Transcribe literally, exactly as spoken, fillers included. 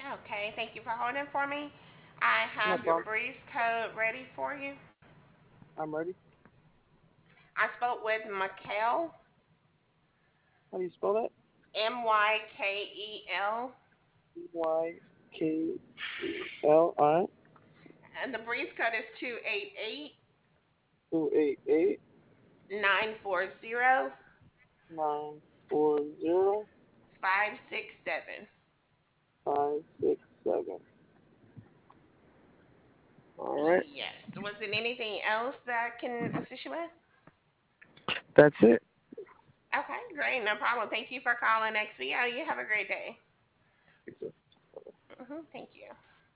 Okay, thank you for holding for me. I No have your problem. breeze code ready for you. I'm ready. I spoke with Mykel, How do you spell that? M Y K E L, Y K L I and the breeze code is two eight eight two eight eight nine four zero nine four zero five six seven. five six seven. All right. Yes. Was it anything else that I can assist you with? That's it. Okay, great. No problem. Thank you for calling X V O. You have a great day. Hmm Thank you.